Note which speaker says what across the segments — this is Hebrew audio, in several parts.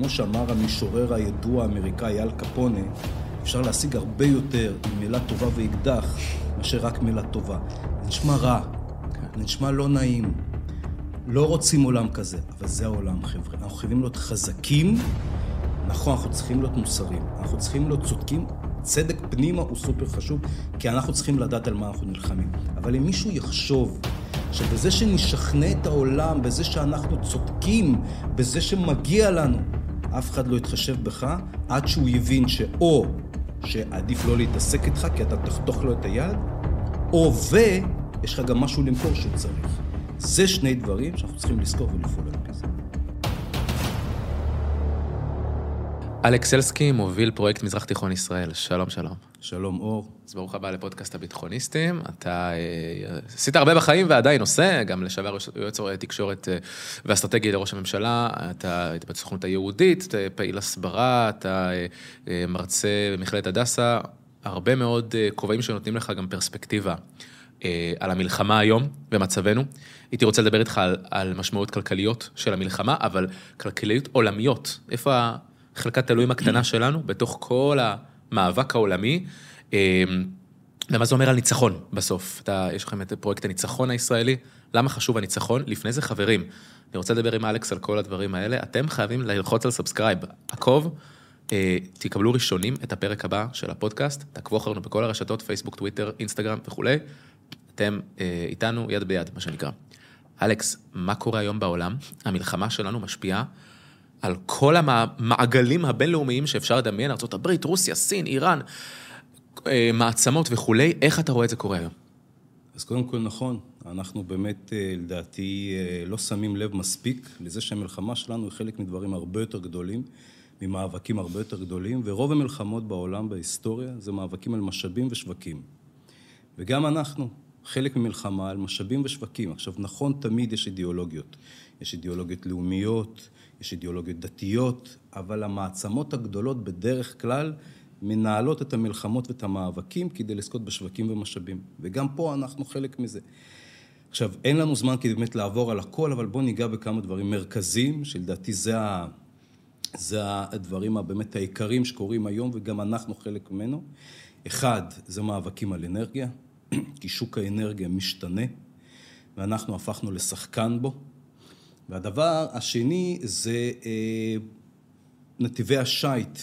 Speaker 1: כמו שאמר המשורר הידוע האמריקאי אל קפונה, אפשר להשיג הרבה יותר עם מילה טובה ואקדח, מאשר רק מילה טובה. זה נשמע רע, זה נשמע לא נעים. לא רוצים עולם כזה, אבל זה העולם, חבר'ה. אנחנו חייבים להיות חזקים, נכון, אנחנו צריכים להיות מוסריים, אנחנו צריכים להיות צודקים, צדק פנימה הוא סופר חשוב, כי אנחנו צריכים לדעת על מה אנחנו נלחמים. אבל אם מישהו יחשוב שבזה שנשכנע את העולם, בזה שאנחנו צודקים, בזה שמגיע לנו, אף אחד לא יתחשב בך, עד שהוא יבין שאו שעדיף לא להתעסק איתך, כי אתה תחתוך לו את היד, או ויש לך גם משהו למכור שהוא צריך. זה שני דברים שאנחנו צריכים לזכור ולפעול על פי זה.
Speaker 2: אלכס סלסקי מוביל פרויקט מזרח תיכון ישראל. שלום, שלום.
Speaker 1: שלום, אור.
Speaker 2: אז ברוך הבא לפודקאסט הביטחוניסטים. אתה עשית הרבה בחיים ועדיין עושה, גם לשעבר יועץ תקשורת ואסטרטגיה לראש הממשלה. אתה היית בסוכנות היהודית, פעיל הסברה, אתה מרצה במכללת הדסה. הרבה מאוד כובעים שנותנים לך גם פרספקטיבה על המלחמה היום ומצבנו. הייתי רוצה לדבר איתך על משמעות כלכליות של המלחמה, אבל כלכליות עולמיות. איפה חלקת אלוהים הקטנה שלנו, בתוך כל המאבק העולמי, ומה זה אומר על ניצחון בסוף? יש לכם את פרויקט הניצחון הישראלי, למה חשוב הניצחון? לפני זה חברים, אני רוצה לדבר עם אלכס על כל הדברים האלה, אתם חייבים ללחוץ על סאבסקרייב, עקוב, תקבלו ראשונים את הפרק הבא של הפודקאסט, תעקבו אחרינו בכל הרשתות, פייסבוק, טוויטר, אינסטגרם וכו'. אתם איתנו יד ביד, מה שנקרא. אלכס, מה קורה היום בעולם? המלחמה שלנו משפיעה על כל המעגלים הבינלאומיים שאפשר לדמיין, ארצות הברית, רוסיה, סין, איראן, מעצמות וכו'. איך אתה רואה את זה קורה היום?
Speaker 1: אז קודם כל נכון, אנחנו באמת לדעתי לא שמים לב מספיק לזה שהמלחמה שלנו היא חלק מדברים הרבה יותר גדולים, ממאבקים הרבה יותר גדולים, ורוב המלחמות בעולם בהיסטוריה זה מאבקים על משאבים ושווקים. וגם אנחנו חלק ממלחמה על משאבים ושווקים. עכשיו נכון, תמיד יש אידיאולוגיות. יש אידיאולוגיות לאומיות, יש אידיאולוגיות דתיות, אבל המעצמות הגדולות בדרך כלל מנהלות את המלחמות ואת המאבקים כדי לזכות בשווקים ומשאבים. וגם פה אנחנו חלק מזה. עכשיו, אין לנו זמן כדי באמת לעבור על הכל, אבל בואו ניגע בכמה דברים מרכזיים, שלדעתי זה הדברים באמת העיקריים שקורים היום, וגם אנחנו חלק ממנו. אחד, זה מאבקים על אנרגיה, כי שוק האנרגיה משתנה, ואנחנו הפכנו לשחקן בו. והדבר השני זה נתיבי השייט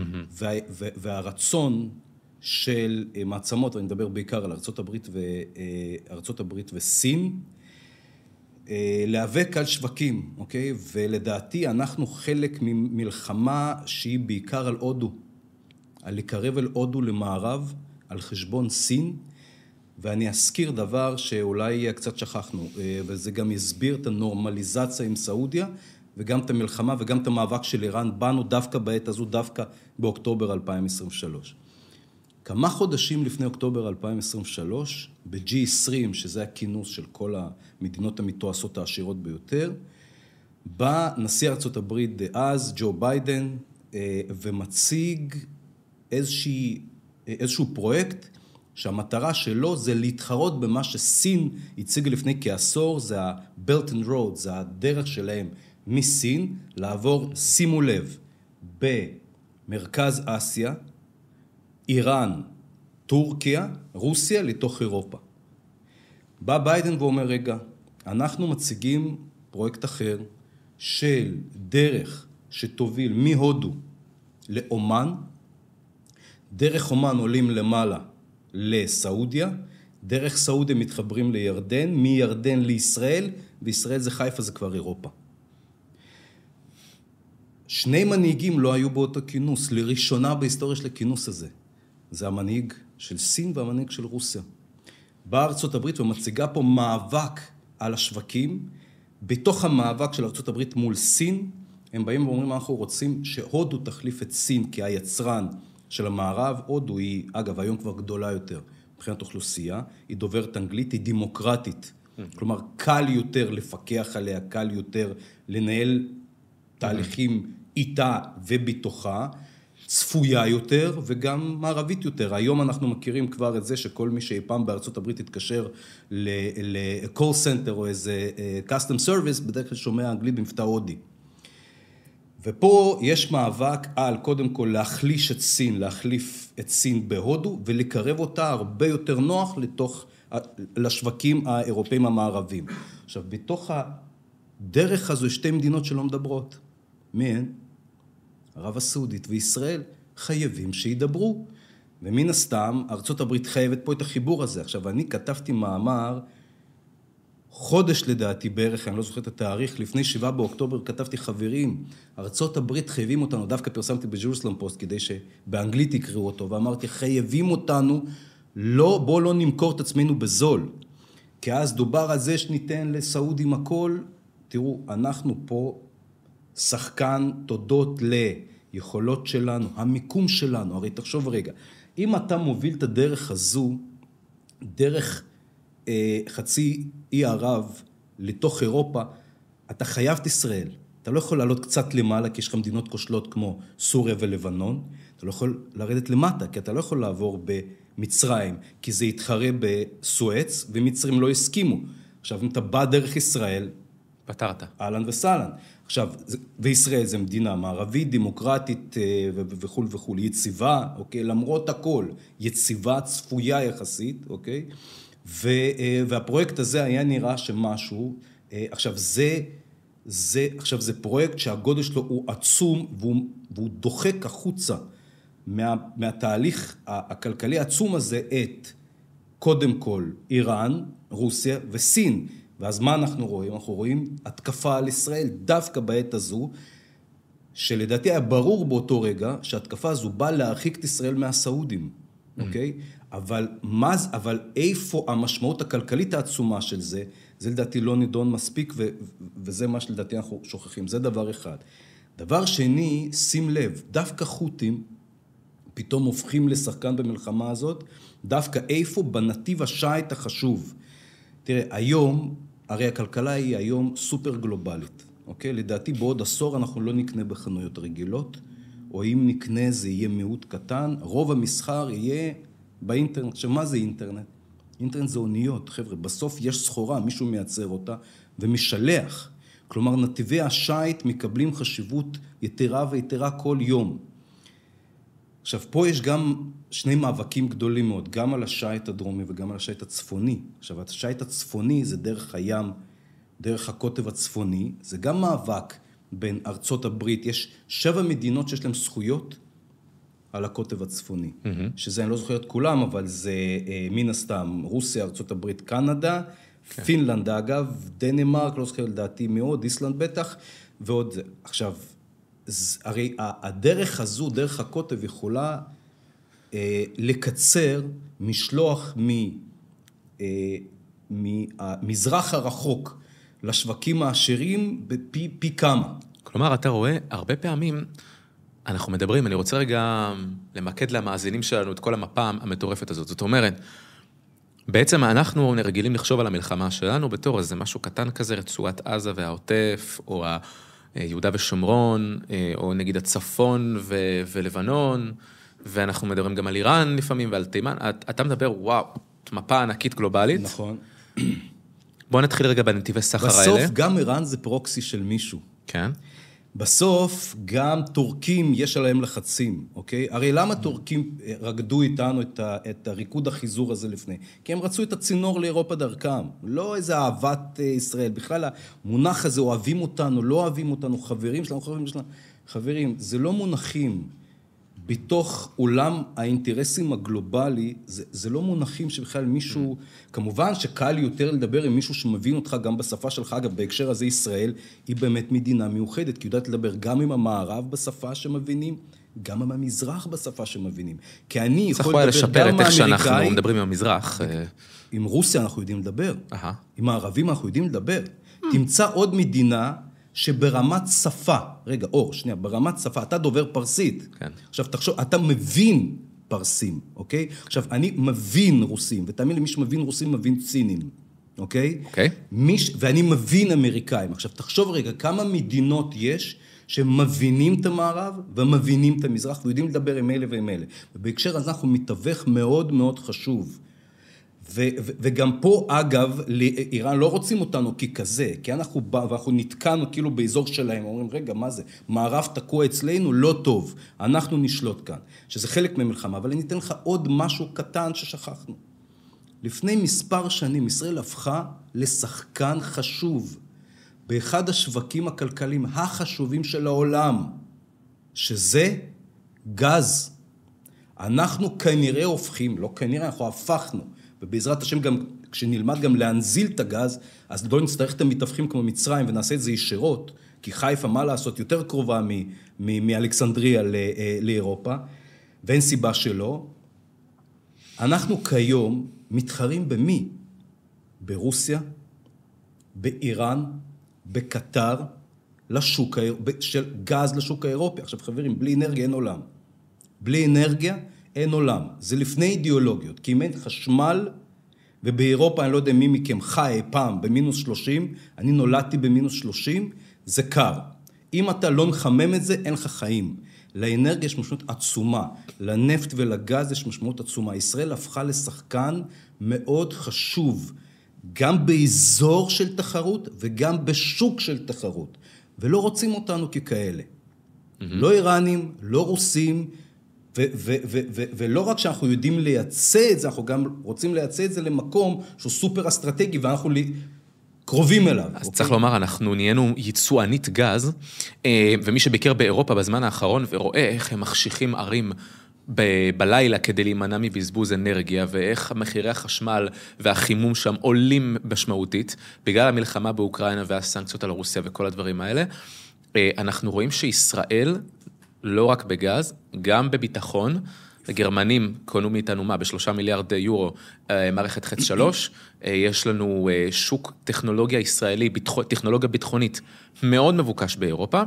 Speaker 1: והרצון של מעצמות, ואני מדבר בעיקר על ארצות הברית וסין, להיאבק על שווקים, אוקיי? ולדעתי אנחנו חלק ממלחמה שהיא בעיקר על הודו, על לקרב אל הודו למערב, על חשבון סין, ואני אזכיר דבר שאולי קצת שכחנו, וזה גם יסביר את הנורמליזציה עם סעודיה, וגם את המלחמה וגם את המאבק של איראן, באנו דווקא בעת הזו, דווקא באוקטובר 2023. כמה חודשים לפני אוקטובר 2023, ב-G20, שזה הכינוס של כל המדינות המתועשות העשירות ביותר, בא נשיא ארצות הברית דאז, ג'ו ביידן, ומציג איזשהו פרויקט, שהמטרה שלו זה להתחרות במה שסין הציגה לפני כעשור, זה ה-Belt and Road, זה הדרך שלהם מסין, לעבור, שימו לב, במרכז אסיה, איראן, טורקיה, רוסיה, לתוך אירופה. בא ביידן ואומר, רגע, אנחנו מציגים פרויקט אחר של דרך שתוביל מהודו לאומן, דרך אומן עולים למעלה, לסעודיה, דרך סעודיה מתחברים לירדן, מירדן לישראל, וישראל זה חיפה, זה כבר אירופה. שני מנהיגים לא היו באותו כינוס, לראשונה בהיסטוריה של הכינוס הזה. זה המנהיג של סין והמנהיג של רוסיה. באה ארצות הברית ומציגה פה מאבק על השווקים, בתוך המאבק של ארצות הברית מול סין, הם באים ואומרים, אנחנו רוצים שהודו תחליף את סין כהיצרן של המערב. הודו היא, אגב, היום כבר גדולה יותר, מבחינת אוכלוסייה, היא דוברת אנגלית, היא דמוקרטית. כלומר, קל יותר לפקח עליה, קל יותר לנהל תהליכים איתה ובתוכה, צפויה יותר וגם מערבית יותר. היום אנחנו מכירים כבר את זה שכל מי שאי-פעם בארצות הברית התקשר ל-call center או איזה custom service, בדרך כלל שומע אנגלית במבטא הודי. ופה יש מאבק על, קודם כל, להחליש את סין, להחליף את סין בהודו, ולקרב אותה הרבה יותר נוח לשווקים האירופאים המערבים. עכשיו, בתוך הדרך הזו, יש שתי מדינות שלא מדברות. מהן? ערב הסעודית וישראל חייבים שידברו. ומן הסתם, ארצות הברית חייבת פה את החיבור הזה. עכשיו, אני כתבתי מאמר, חודש לדעתי בערך, אני לא זוכר את התאריך, לפני 7 באוקטובר כתבתי חברים, ארצות הברית חייבים אותנו, דווקא פרסמתי בג'רוסלם פוסט, כדי שבאנגלית יקראו אותו, ואמרתי, חייבים אותנו, בוא לא נמכור את עצמנו בזול. כי אז דובר על זה שניתן לסעודים הכל, תראו, אנחנו פה שחקן תודות ליכולות שלנו, המיקום שלנו, הרי תחשוב רגע, אם אתה מוביל את הדרך הזו, דרך חצי אי ערב לתוך אירופה, אתה חייב את ישראל. אתה לא יכול לעלות קצת למעלה, כי יש לך מדינות כושלות כמו סוריה ולבנון. אתה לא יכול לרדת למטה, כי אתה לא יכול לעבור במצרים, כי זה יתחרה בסואץ, ומצרים לא הסכימו. עכשיו, אם אתה בא דרך ישראל,
Speaker 2: פתרת.
Speaker 1: אהלן וסהלן. עכשיו, וישראל זה מדינה מערבית, דמוקרטית וכו' וכו', יציבה, אוקיי? למרות הכל, יציבה, צפויה יחסית, אוקיי? והפרויקט הזה היה נראה שמשהו, עכשיו זה פרויקט שהגודל שלו הוא עצום, והוא דוחק החוצה מהתהליך הכלכלי העצום הזה את, קודם כל, איראן, רוסיה וסין. ואז מה אנחנו רואים? אנחנו רואים התקפה על ישראל דווקא בעת הזו, שלדעתי היה ברור באותו רגע שההתקפה הזו באה להרחיק את ישראל מהסעודים, אוקיי? אבל איפה המשמעות הכלכלית העצומה של זה, זה לדעתי לא נידון מספיק, וזה מה שלדעתי אנחנו שוכחים, זה דבר אחד. דבר שני, שים לב, דווקא חות'ים פתאום הופכים לשחקן במלחמה הזאת, דווקא איפה בנתיב השייט החשוב. תראה, היום, הרי הכלכלה היא היום סופר גלובלית, אוקיי? לדעתי בעוד עשור אנחנו לא נקנה בחנויות רגילות, או אם נקנה זה יהיה מיעוט קטן, רוב המסחר יהיה באינטרנט. שמה זה אינטרנט? אינטרנט זה אוניות, חבר'ה, בסוף יש סחורה, מישהו מייצר אותה ומשלח. כלומר, נתיבי השייט מקבלים חשיבות יתרה ויתרה כל יום. עכשיו, פה יש גם שני מאבקים גדולים מאוד, גם על השייט הדרומי וגם על השייט הצפוני. עכשיו, השייט הצפוני זה דרך הים, דרך הקוטב הצפוני, זה גם מאבק בין ארצות הברית, יש 7 מדינות שיש להן זכויות על הקוטב הצפוני, שזה אני לא זוכר את כולם, אבל זה מן הסתם רוסיה, ארצות הברית, קנדה, פינלנד אגב, דנמרק, לא זוכר לדעתי מאוד, איסלנד בטח, ועוד זה. עכשיו, הרי הדרך הזו, דרך הקוטב, יכולה לקצר משלוח מהמזרח הרחוק לשווקים העשירים פי כמה.
Speaker 2: כלומר, אתה רואה, הרבה פעמים אנחנו מדברים, אני רוצה רגע למקד למאזינים שלנו את כל המפה המטורפת הזאת. זאת אומרת, בעצם אנחנו רגילים לחשוב על המלחמה שלנו בתור איזה משהו קטן כזה, רצועת עזה והעוטף, או יהודה ושומרון, או נגיד הצפון ולבנון, ואנחנו מדברים גם על איראן לפעמים ועל תימן. אתה מדבר, וואו, מפה ענקית גלובלית.
Speaker 1: נכון.
Speaker 2: בואו נתחיל רגע בנתיבי סחר האלה.
Speaker 1: בסוף גם איראן זה פרוקסי של מישהו.
Speaker 2: כן.
Speaker 1: בסוף גם טורקים יש עליהם לחצים, אוקיי? הרי למה טורקים רקדו איתנו את הריקוד החיזור הזה לפני? כי הם רצו את הצינור לאירופה דרכם, לא איזה אהבת ישראל. בכלל המונח הזה, אוהבים אותנו, לא אוהבים אותנו, חברים שלנו, חברים, זה לא מונחים. בתוך עולם האינטרסים הגלובלי, זה לא מונחים שבכלל מישהו, כמובן שקל יותר לדבר עם מישהו שמבין אותך גם בשפה שלך, אגב, בהקשר הזה ישראל היא באמת מדינה מיוחדת, כי יודעת לדבר גם עם המערב בשפה שמבינים, גם עם המזרח בשפה שמבינים. כי אני יכול לדבר
Speaker 2: לשפר את איך שאנחנו מדברים עם המזרח.
Speaker 1: עם רוסיה אנחנו יודעים לדבר, עם הערבים אנחנו יודעים לדבר. תמצא עוד מדינה שברמת שפה, רגע, שנייה, ברמת שפה, אתה דובר פרסית.
Speaker 2: כן.
Speaker 1: עכשיו, תחשוב, אתה מבין פרסים, אוקיי? עכשיו, אני מבין רוסים, ותאמין לי, מי שמבין רוסים מבין סינים, אוקיי?
Speaker 2: אוקיי.
Speaker 1: ואני מבין אמריקאים. עכשיו, תחשוב רגע, כמה מדינות יש שמבינים את המערב ומבינים את המזרח, ויודעים לדבר עם אלה ועם אלה. ובהקשר הזה אנחנו מתווך מאוד מאוד חשוב. וגם פה, אגב, איראן לא רוצים אותנו ככזה, כי ואנחנו נתקענו כאילו באזור שלהם, אומרים, רגע, מה זה? מערב תקוע אצלנו? לא טוב, אנחנו נשלוט כאן, שזה חלק ממלחמה, אבל אני אתן לך עוד משהו קטן ששכחנו. לפני מספר שנים, ישראל הפכה לשחקן חשוב, באחד השווקים הכלכליים החשובים של העולם, שזה גז. אנחנו כנראה הופכים, לא כנראה, אנחנו הפכנו, ובעזרת השם גם, כשנלמד גם להנזיל את הגז, אז לא נצטרך את המתווכים כמו מצרים, ונעשה את זה ישירות, כי חיפה, מה לעשות, יותר קרובה מאלכסנדריה לאירופה, ואין סיבה שלא. אנחנו כיום מתחרים במי? ברוסיה, באיראן, בקטר, של גז לשוק האירופי. עכשיו חברים, בלי אנרגיה אין עולם. בלי אנרגיה אין עולם. זה לפני אידיאולוגיות, כי אם אין חשמל, ובאירופה אני לא יודע מי מכם חי פעם במינוס 30, אני נולדתי במינוס 30, זה קר. אם אתה לא מחמם את זה, אין לך חיים. לאנרגיה יש משמעות עצומה, לנפט ולגז יש משמעות עצומה. ישראל הפכה לשחקן מאוד חשוב, גם באזור של תחרות וגם בשוק של תחרות, ולא רוצים אותנו ככאלה. לא איראנים, לא רוסים, ולא רק שאנחנו יודעים לייצא את זה, אנחנו גם רוצים לייצא את זה למקום שהוא סופר אסטרטגי, ואנחנו קרובים אליו.
Speaker 2: אז צריך לומר, אנחנו נהיינו ייצואנית גז, ומי שביקר באירופה בזמן האחרון ורואה איך הם מחשיכים ערים בלילה כדי להימנע מבזבוז אנרגיה, ואיך מחירי החשמל והחימום שם עולים משמעותית, בגלל המלחמה באוקראינה והסנקציות על רוסיה וכל הדברים האלה, אנחנו רואים שישראל, לא רק בגז, גם בביטחון, הגרמנים קונו מאיתנו מה? ב3 מיליארד יורו, מערכת חץ 3, יש לנו שוק טכנולוגיה ישראלי, טכנולוגיה ביטחונית מאוד מבוקש באירופה,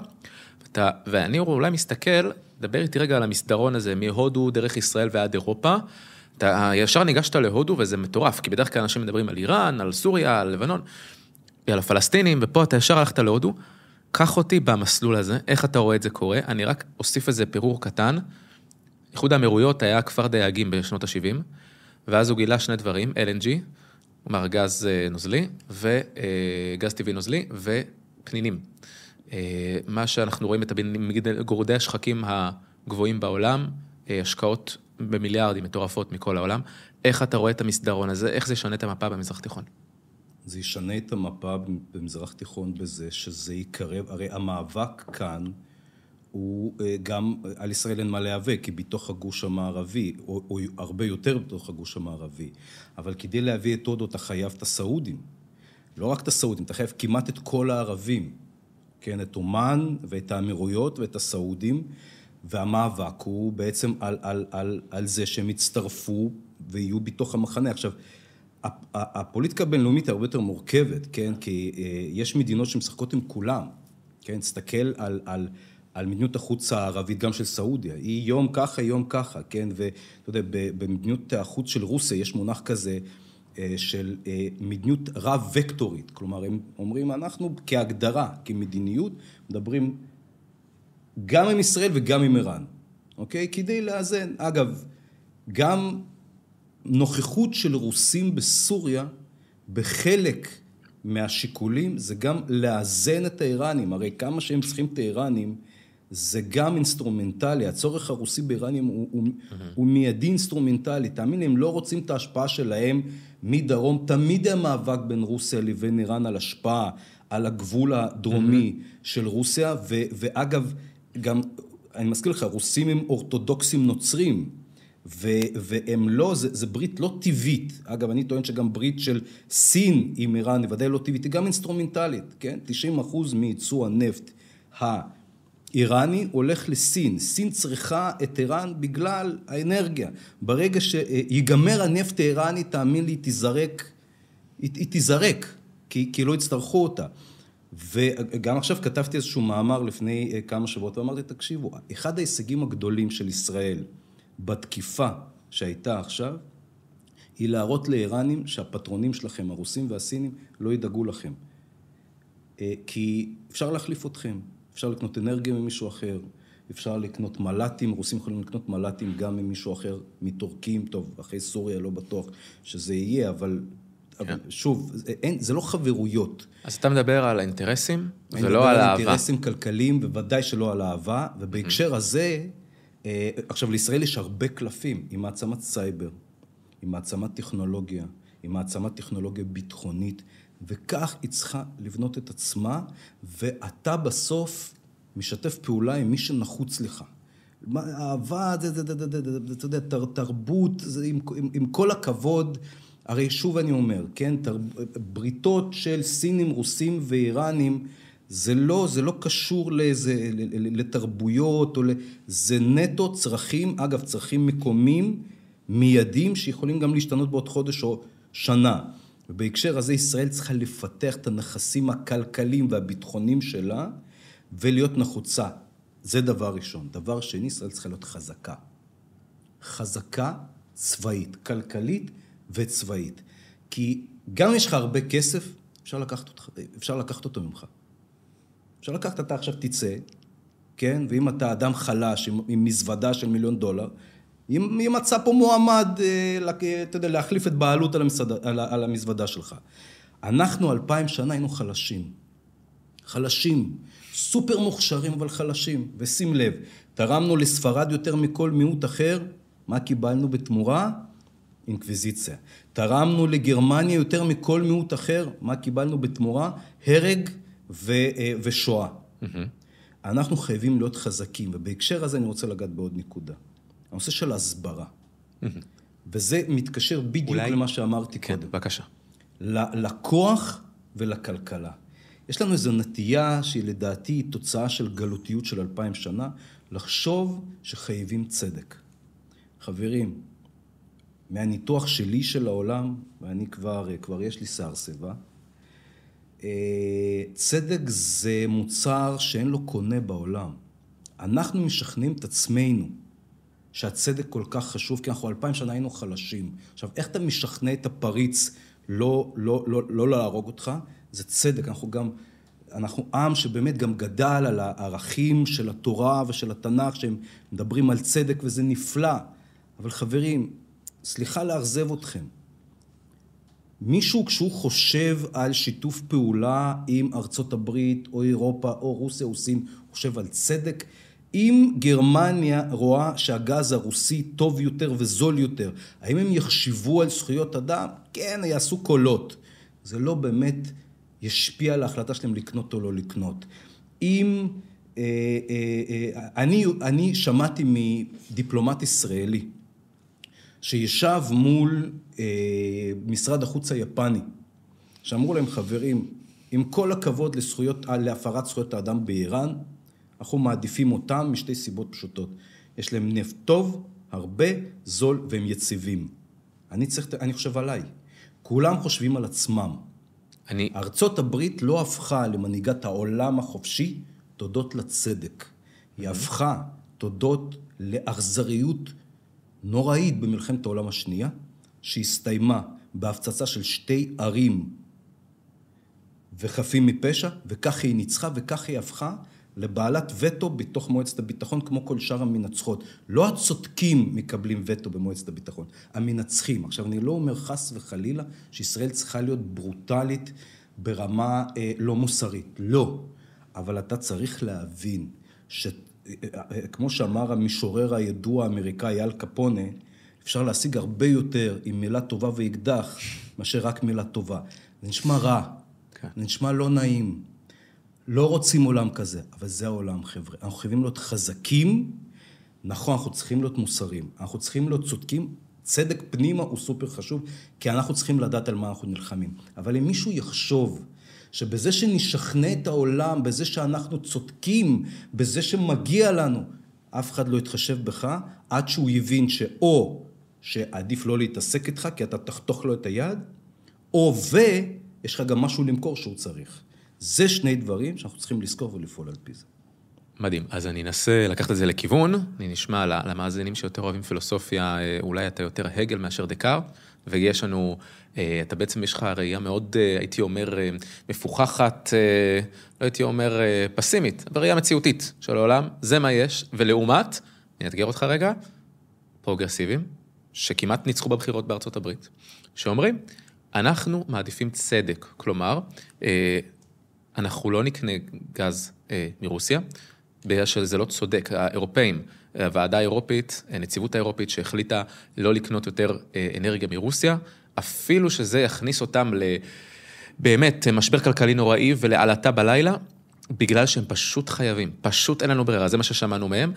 Speaker 2: ואני אולי מסתכל, דבר איתי רגע על המסדרון הזה, מהודו דרך ישראל ועד אירופה, אתה ישר ניגשת להודו וזה מטורף, כי בדרך כלל אנשים מדברים על איראן, על סוריה, על לבנון, על הפלסטינים, ופה אתה ישר הלכת להודו, קח אותי במסלול הזה, איך אתה רואה את זה קורה, אני רק אוסיף איזה פירור קטן, איחוד האמירויות היה כפר דייגים בשנות ה-70, ואז הוא גילה שני דברים, LNG, כלומר גז נוזלי, וגז טבעי נוזלי, ופנינים. מה שאנחנו רואים את גורדי השחקים הגבוהים בעולם, השקעות במיליארדים מטורפות מכל העולם, איך אתה רואה את המסדרון הזה, איך זה ישנה את המפה במזרח תיכון?
Speaker 1: זה ישנה את המפה במזרח תיכון בזה שזה יקרב, הרי המאבק כאן הוא גם, על ישראל אין מה להיאבק, כי בתוך הגוש המערבי, או הרבה יותר בתוך הגוש המערבי, אבל כדי להביא את הודו אתה חייב את הסעודים, לא רק את הסעודים, אתה חייב כמעט את כל הערבים, כן, את אומן ואת האמירויות ואת הסעודים, והמאבק הוא בעצם על זה שהם יצטרפו ויהיו בתוך המחנה. עכשיו, הפוליטיקה הבינלאומית היא הרבה יותר מורכבת, כן? כי יש מדינות שמשחקות עם כולם, כן? תסתכל על מדיניות החוץ הערבית, גם של סעודיה, היא יום ככה, יום ככה, כן? ואתה יודע, במדיניות החוץ של רוסיה יש מונח כזה של מדיניות רב-וקטורית, כלומר, הם אומרים, אנחנו כהגדרה, כמדיניות, מדברים גם עם ישראל וגם עם איראן, אוקיי? כדי לאזן, אגב, גם נוכחות של רוסים בסוריה, בחלק מהשיקולים, זה גם לאזן את האיראנים, הרי כמה שהם צריכים את האיראנים, זה גם אינסטרומנטלי, הצורך הרוסי באיראנים הוא מיידי אינסטרומנטלי, תאמין לי, הם לא רוצים את ההשפעה שלהם מדרום, תמיד המאבק בין רוסיה לבין איראן על השפעה, על הגבול הדרומי של רוסיה, ואגב, גם, אני מזכיר לך, רוסים הם אורתודוקסים נוצרים, והם לא, זה ברית לא טבעית, אגב, אני טוען שגם ברית של סין עם איראן, ודאי לא טבעית, היא גם אינסטרומנטלית, כן? 90% מייצוא הנפט האיראני הולך לסין, סין צריכה את איראן בגלל האנרגיה, ברגע שיגמר הנפט האיראני, תאמין לי, היא תיזרק, כי לא יצטרכו אותה. וגם עכשיו כתבתי איזשהו מאמר לפני כמה שבועות, ואמרתי, תקשיבו, אחד ההישגים הגדולים של ישראל, בתקיפה שהייתה עכשיו, היא להראות לאיראנים שהפטרונים שלכם, הרוסים והסינים, לא ידאגו לכם. כי אפשר להחליף אתכם, אפשר לקנות אנרגיה ממישהו אחר, אפשר לקנות מל"טים, רוסים יכולים לקנות מל"טים גם ממישהו אחר, מטורקים, טוב, אחרי סוריה לא בטוח שזה יהיה, אבל שוב, זה לא חברויות.
Speaker 2: אז אתה מדבר על האינטרסים, ולא על
Speaker 1: האהבה.
Speaker 2: האהבה.
Speaker 1: אינטרסים כלכליים, ובוודאי שלא על האהבה, ובהקשר הזה, עכשיו, לישראל יש הרבה קלפים, עם מעצמת סייבר, עם מעצמת טכנולוגיה, עם מעצמת טכנולוגיה ביטחונית, וכך היא צריכה לבנות את עצמה, ואתה בסוף משתף פעולה עם מי שנחוץ לך. אהבה, אתה יודע, תרבות, עם כל הכבוד, הרי שוב אני אומר, כן, בריתות של סינים, רוסים ואיראנים, זה לא קשור לתרבויות, זה נטו צרכים, אגב, צרכים מקומיים, מיידים, שיכולים גם להשתנות בעוד חודש או שנה. ובהקשר הזה ישראל צריכה לפתח את הנכסים הכלכליים והביטחוניים שלה, ולהיות נחוצה. זה דבר ראשון. דבר שני, ישראל צריכה להיות חזקה. חזקה צבאית, כלכלית וצבאית. כי גם אם יש לך הרבה כסף, אפשר לקחת אותו ממך. אפשר לקחת, אתה עכשיו תצא, כן? ואם אתה אדם חלש עם מזוודה של $1,000,000, אם מצא פה מועמד, אתה יודע, להחליף את בעלות על המזוודה שלך. אנחנו 2000 שנה היינו חלשים, סופר מוכשרים אבל חלשים, ושים לב, תרמנו לספרד יותר מכל מיעוט אחר, מה קיבלנו בתמורה? אינקוויזיציה. תרמנו לגרמניה יותר מכל מיעוט אחר, מה קיבלנו בתמורה? הרג ושואה. אנחנו חייבים להיות חזקים, ובהקשר הזה אני רוצה לגעת בעוד נקודה. הנושא של הסברה. וזה מתקשר בדיוק למה שאמרתי קודם.
Speaker 2: כן, בבקשה.
Speaker 1: לכוח ולכלכלה. יש לנו איזו נטייה שהיא לדעתי תוצאה של גלותיות של 2000 שנה, לחשוב שחייבים צדק. חברים, מהניתוח שלי של העולם, ואני כבר יש לי שיער שיבה, צדק זה מוצר שאין לו קונה בעולם. אנחנו משכנעים את עצמנו שהצדק כל כך חשוב, כי אנחנו 2000 שנה היינו חלשים. עכשיו, איך אתה משכנע את הפריץ לא להרוג אותך? זה צדק. אנחנו עם שבאמת גם גדל על הערכים של התורה ושל התנ"ך, שהם מדברים על צדק, וזה נפלא. אבל חברים, סליחה לאכזב אתכם. מישהו כשהוא חושב על שיתוף פעולה עם ארצות הברית, או אירופה, או רוסיה, או סין, חושב על צדק, אם גרמניה רואה שהגז הרוסי טוב יותר וזול יותר, האם הם יחשיבו על זכויות אדם? כן, יעשו קולות. זה לא באמת ישפיע על ההחלטה שלהם לקנות או לא לקנות. אם אני שמעתי מדיפלומט ישראלי, שישב מול משרד החוץ היפני, שאמרו להם, חברים, עם כל הכבוד להפרת זכויות האדם באיראן, אנחנו מעדיפים אותם משתי סיבות פשוטות. יש להם נפט טוב, הרבה, זול והם יציבים. אני חושב עליי. כולם חושבים על עצמם. ארצות הברית לא הפכה למנהיגת העולם החופשי תודות לצדק. היא הפכה תודות לאכזריות נוראית במלחמת העולם השנייה, שהסתיימה בהפצצה של 2 ערים וחפים מפשע, וכך היא ניצחה וכך היא הפכה לבעלת וטו בתוך מועצת הביטחון, כמו כל שאר המנצחות. לא הצודקים מקבלים וטו במועצת הביטחון, המנצחים. עכשיו, אני לא אומר חס וחלילה שישראל צריכה להיות ברוטלית ברמה לא מוסרית. לא. אבל אתה צריך להבין כמו שאמר המשורר הידוע האמריקאי אל קפונה, אפשר להשיג הרבה יותר עם מילה טובה ואקדח, מאשר רק מילה טובה. זה נשמע רע, זה נשמע לא נעים. לא רוצים עולם כזה, אבל זה העולם, חבר'ה. אנחנו חייבים להיות חזקים, נכון, אנחנו צריכים להיות מוסריים, אנחנו צריכים להיות צודקים, צדק פנימה הוא סופר חשוב, כי אנחנו צריכים לדעת על מה אנחנו נלחמים. אבל אם מישהו יחשוב שבזה שנשכנע את העולם, בזה שאנחנו צודקים, בזה שמגיע לנו, אף אחד לא יתחשב בך, עד שהוא יבין שאו שעדיף לא להתעסק איתך, כי אתה תחתוך לו את היד, או ויש לך גם משהו למכור שהוא צריך. זה שני דברים שאנחנו צריכים לזכור ולפעול על פי זה.
Speaker 2: מדהים. אז אני אנסה לקחת את זה לכיוון, אני נשמע למאזינים שיותר אוהבים פילוסופיה, אולי אתה יותר הגל מאשר דקארט, ויש לנו אתה בעצם יש לך ראייה מאוד, הייתי אומר, מפוכחת, לא הייתי אומר פסימית, אבל ראייה מציאותית של העולם, זה מה יש, ולעומת, אני אתגר אותך רגע, פרוגרסיביים, שכמעט ניצחו בבחירות בארצות הברית, שאומרים, אנחנו מעדיפים צדק, כלומר, אנחנו לא נקנה גז מרוסיה, בגלל שזה לא צודק, האירופאים, הוועדה האירופית, הנציבות האירופית שהחליטה לא לקנות יותר אנרגיה מרוסיה, אפילו שזה יכניס אותם באמת משבר כלכלי נוראי ולעלתה בלילה, בגלל שהם פשוט חייבים, פשוט אין לנו ברירה, זה מה ששמענו מהם,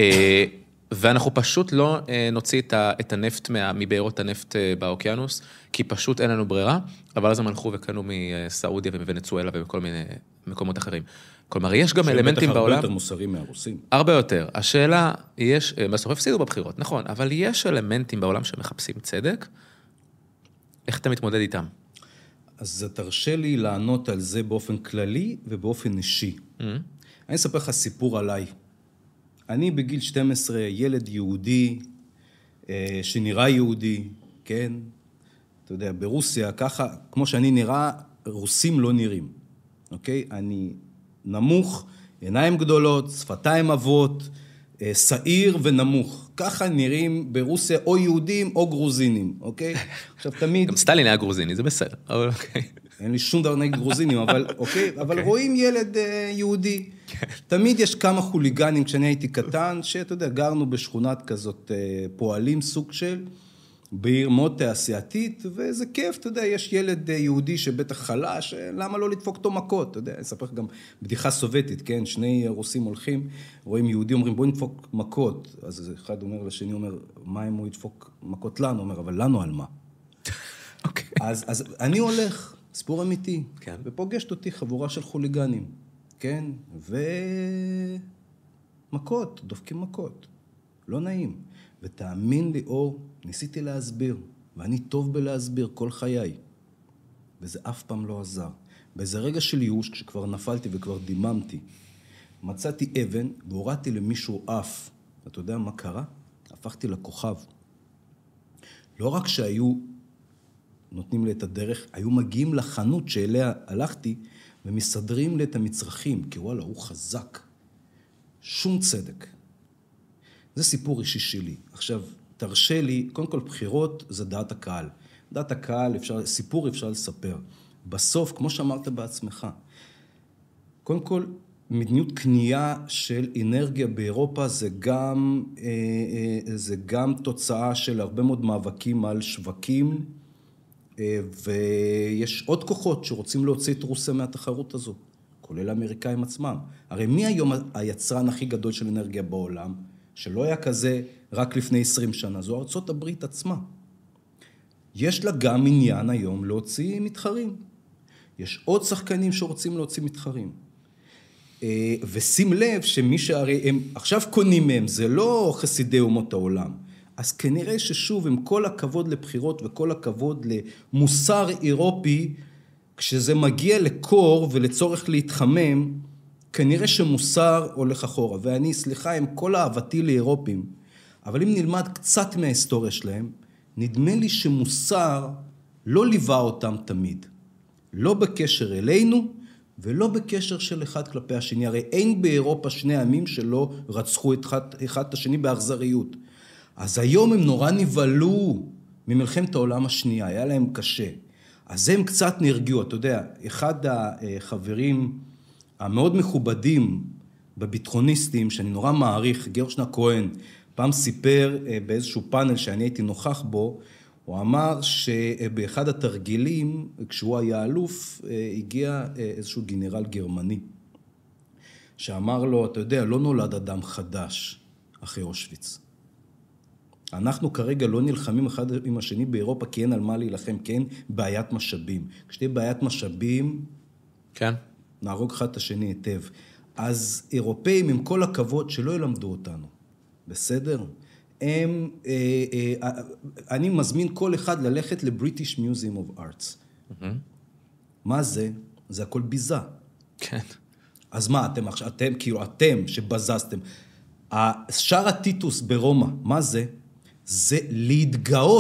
Speaker 2: ואנחנו פשוט לא נוציא את הנפט מבארות הנפט באוקיינוס, כי פשוט אין לנו ברירה, אבל אז הם הלכו וקנו מסעודיה ומוונצואלה ובכל מיני מקומות אחרים. כלומר, יש גם אלמנטים בעולם...
Speaker 1: הרבה יותר מוסריים מהרוסים.
Speaker 2: הרבה יותר. השאלה, יש, בסוף הפסידו בבחירות, נכון, אבל יש אלמנטים בעולם שמחפשים צדק, איך אתה מתמודד איתם?
Speaker 1: אז תרשה לי לענות על זה באופן כללי ובאופן אישי. אני אספר לך סיפור עליי. אני בגיל 12, ילד יהודי, שנראה יהודי, כן? אתה יודע, ברוסיה, ככה, כמו שאני נראה, רוסים לא נראים. אוקיי? אני נמוך, עיניים גדולות, שפתיים עבות, שעיר ונמוך. ככה נראים ברוסיה או יהודים או גרוזינים, אוקיי? עכשיו תמיד...
Speaker 2: גם סטלין היה גרוזיני, זה בסדר, אבל אוקיי.
Speaker 1: אין לי שום דבר נגד גרוזינים, אבל אוקיי, אבל רואים ילד יהודי. תמיד יש כמה חוליגנים כשאני הייתי קטן, שאתה יודע, גרנו בשכונת כזאת פועלים סוג של, בעיר מאוד תעשייתית, וזה כיף, אתה יודע, יש ילד יהודי שבטח חלש, למה לא לדפוק אותו מכות, אתה יודע, אני אספר לך גם בדיחה סובייטית, כן, שני רוסים הולכים, רואים יהודי, אומרים בואי נדפוק מכות, אז אחד אומר לשני, אומר, מה אם הוא ידפוק מכות לנו? אומר, אבל לנו על מה?
Speaker 2: אוקיי.
Speaker 1: אז אני הולך, סיפור אמיתי,
Speaker 2: כן.
Speaker 1: ופוגשת אותי חבורה של חוליגנים, כן, ומכות, דופקים מכות, לא נעים. ותאמין לי, אור, ניסיתי להסביר, ואני טוב בלהסביר כל חיי, וזה אף פעם לא עזר. באיזה רגע של ייאוש, כשכבר נפלתי וכבר דיממתי, מצאתי אבן והורדתי למישהו אף. אתה יודע מה קרה? הפכתי לכוכב. לא רק שהיו נותנים לי את הדרך, היו מגיעים לחנות שאליה הלכתי, ומסדרים לי את המצרכים, כי וואלה, הוא חזק. שום צדק. זה סיפור אישי שלי. עכשיו, תרשה לי, קודם כל בחירות זה דעת הקהל. דעת הקהל, סיפור אפשר לספר. בסוף, כמו שאמרת בעצמך, קודם כל, מדיניות קנייה של אנרגיה באירופה זה גם תוצאה של הרבה מאוד מאבקים על שווקים, ויש עוד כוחות שרוצים להוציא את רוסיה מהתחרות הזו, כולל האמריקאים עצמם. הרי מי היום היצרן הכי גדול של אנרגיה בעולם? שלא היה כזה רק לפני 20 שנה, זו ארצות הברית עצמה. יש לה גם עניין היום להוציא מתחרים. יש עוד שחקנים שרוצים להוציא מתחרים. ושים לב שמי שהרי הם עכשיו קונים מהם, זה לא חסידי אומות העולם. אז כנראה ששוב, עם כל הכבוד לבחירות וכל הכבוד למוסר אירופי, כשזה מגיע לקור ולצורך להתחמם, כנראה שמוסר הולך אחורה, ואני, סליחה, עם כל אהבתי לאירופים, אבל אם נלמד קצת מההיסטוריה שלהם, נדמה לי שמוסר לא ליווה אותם תמיד. לא בקשר אלינו, ולא בקשר של אחד כלפי השני. הרי אין באירופה שני עמים שלא רצחו אחד את השני באכזריות. אז היום הם נורא נבהלו ממלחמת העולם השנייה, היה להם קשה. אז הם קצת נרגיעו, אתה יודע, אחד החברים המאוד מכובדים בביטחוניסטים, שאני נורא מעריך, גרשנה כהן, פעם סיפר באיזשהו פאנל שאני הייתי נוכח בו, הוא אמר שבאחד התרגילים, כשהוא היה אלוף, הגיע איזשהו גנרל גרמני, שאמר לו, אתה יודע, לא נולד אדם חדש אחרי אושוויץ. אנחנו כרגע לא נלחמים אחד עם השני באירופה, כי אין על מה להילחם, כי אין בעיית משאבים. כשתהיה בעיית משאבים,
Speaker 2: כן.
Speaker 1: נהרוג אחד את השני היטב. אז אירופאים, עם כל הכבוד, שלא ילמדו אותנו. בסדר? אני מזמין כל אחד ללכת ל-British Museum of Arts. מה זה? זה הכל ביזה.
Speaker 2: כן.
Speaker 1: אז מה, אתם שבזזתם. שער הטיטוס ברומא, מה זה? זה להתגאות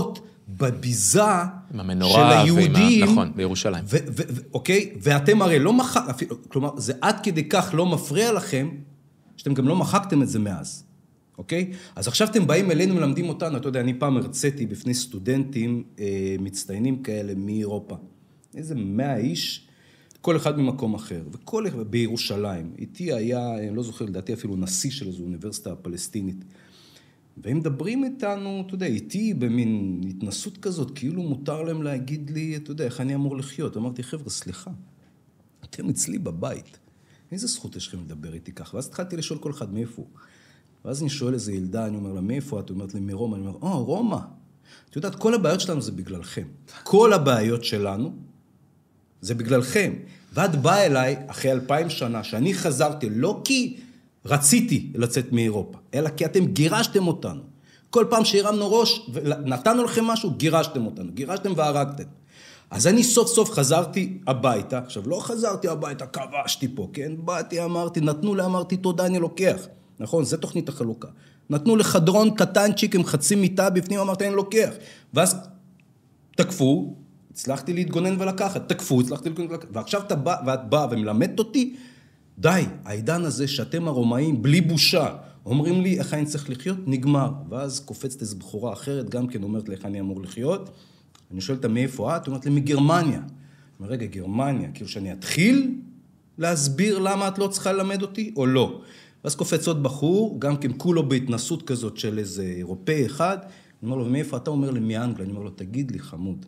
Speaker 1: בביזה
Speaker 2: של
Speaker 1: היהודים.
Speaker 2: נכון, בירושלים.
Speaker 1: אוקיי? ואתם הרי לא כלומר, זה עד כדי כך לא מפריע לכם, שאתם גם לא מחקתם את זה מאז. אוקיי? אז עכשיו אתם באים אלינו, מלמדים אותנו, אתה יודע, אני פעם הרציתי בפני סטודנטים מצטיינים כאלה מאירופה. איזה 100 איש, כל אחד ממקום אחר, וכל אחד בירושלים. איתי היה, אני לא זוכר, לדעתי אפילו נשיא של איזו אוניברסיטה הפלסטינית. והם מדברים איתנו, אתה יודע, איתי במין התנסות כזאת, כאילו מותר להם להגיד לי, אתה יודע, איך אני אמור לחיות. אמרתי, חבר'ה, סליחה, אתם אצלי בבית. איזה זכות יש לכם לדבר איתי כך? ואז התחלתי לשאול כל אחד מאיפה. ואז אני שואל איזה ילדה, אני אומר לה, מאיפה את? אומרת לי, מרומא. אני אומר, רומא. את יודעת, כל הבעיות שלנו זה בגללכם. כל הבעיות שלנו זה בגללכם. ואת באה אליי, אחרי 2000 שנה, שאני חזרתי, לא כי רציתי לצאת מאירופה, אלא כי אתם גירשתם אותנו. כל פעם שהרמנו ראש ונתנו לכם משהו, גירשתם אותנו. גירשתם והרגתם. אז אני סוף סוף חזרתי הביתה. עכשיו, לא חזרתי הביתה, כבשתי פה, כן? באתי, אמרתי, נתנו לי, אמרתי, תודה, אני לוקח. נכון? זה תוכנית החלוקה. נתנו לחדרון קטנצ'יק עם חצי מיטה בפנים, אמרתי, אני לוקח. ואז תקפו, הצלחתי להתגונן ולקחת. תקפו, הצלחתי להתגונן ולקחת. ועכשיו ואת באה ומלמדת אותי, די, העידן הזה שאתם הרומאים, בלי בושה, אומרים לי איך אני צריך לחיות, נגמר. ואז קופצת איזו בחורה אחרת, גם כן אומרת לי איך אני אמור לחיות. אני שואל אותה מאיפה את? אומרת לי, מגרמניה. אני אומר, רגע, גרמניה, כאילו שאני אתחיל להסביר למה את לא צריכה ללמד אותי, או לא. ואז קופץ עוד בחור, גם כן כולו בהתנסות כזאת של איזה אירופאי אחד, אני אומר לו, מאיפה אתה? אומר לי, מאנגליה. אני אומר לו, תגיד לי, חמוד,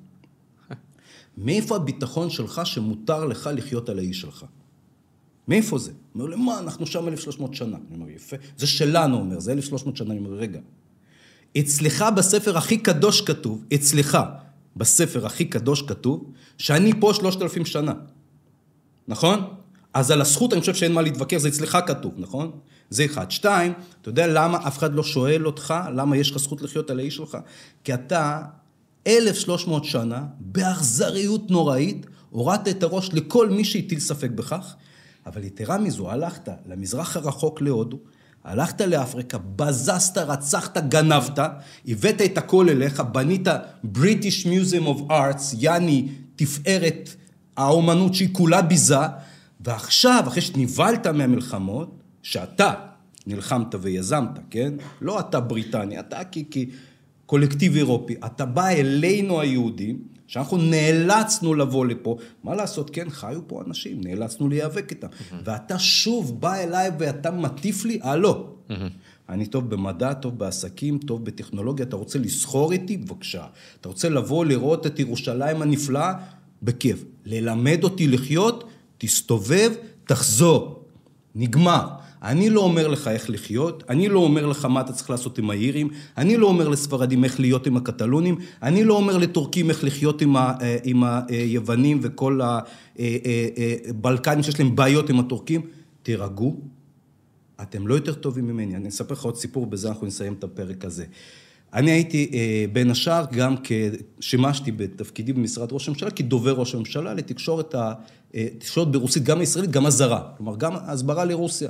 Speaker 1: מאיפה הביטחון שלך שמותר לך לחיות על האיש שלך? מאיפה זה? הוא אומר, למה? אנחנו שם 1300 שנה. אני אומר, יפה. זה שלנו, אומר, זה 1300 שנה. אני אומר, רגע, אצלך בספר הכי קדוש כתוב, אצלך בספר הכי קדוש כתוב, שאני פה 3000 שנה. נכון? אז על הזכות אני חושב שאין מה להתווכח, זה אצלך כתוב, נכון? זה אחד. 2, אתה יודע למה אף אחד לא שואל אותך, למה יש לך זכות לחיות על האיש שלך? כי אתה 1300 שנה, באכזריות נוראית, הורדת את הראש לכל מי שהטיל ספק בכך, אבל יתרה מזו, הלכת למזרח הרחוק להודו, הלכת לאפריקה, בזזת, רצחת, גנבת, הבאת את הכל אליך, בנית British Museum of Arts, יעני תפארת האומנות שהיא כולה ביזה, ועכשיו, אחרי שניבלת מהמלחמות, שאתה נלחמת ויזמת, כן? לא אתה בריטניה, אתה כקולקטיב אירופי, אתה בא אלינו היהודים, שאנחנו נאלצנו לבוא לפה, מה לעשות? כן, חיו פה אנשים, נאלצנו להיאבק איתם, ואתה שוב בא אליי ואתה מטיף לי, לא. אני טוב במדע, טוב בעסקים, טוב בטכנולוגיה, אתה רוצה לסחור איתי? בבקשה. אתה רוצה לבוא לראות את ירושלים הנפלאה? בכיף. ללמד אותי לחיות? תסתובב, תחזור. נגמר. אני לא אומר לך איך לחיות, אני לא אומר לך מה אתה צריך לעשות עם האירים, אני לא אומר לספרדים איך להיות עם הקטלונים, אני לא אומר לטורקים איך לחיות עם היוונים וכל הבלקנים שיש להם בעיות עם הטורקים. תירגעו, אתם לא יותר טובים ממני. אני אספר לך עוד סיפור, בזה אנחנו נסיים את הפרק הזה. אני הייתי בין השאר גם שימשתי בתפקידי במשרד ראש הממשלה, כדובר ראש הממשלה לתקשורת ברוסית, גם הישראלית, גם הזרה. כלומר, גם הסברה לרוסיה.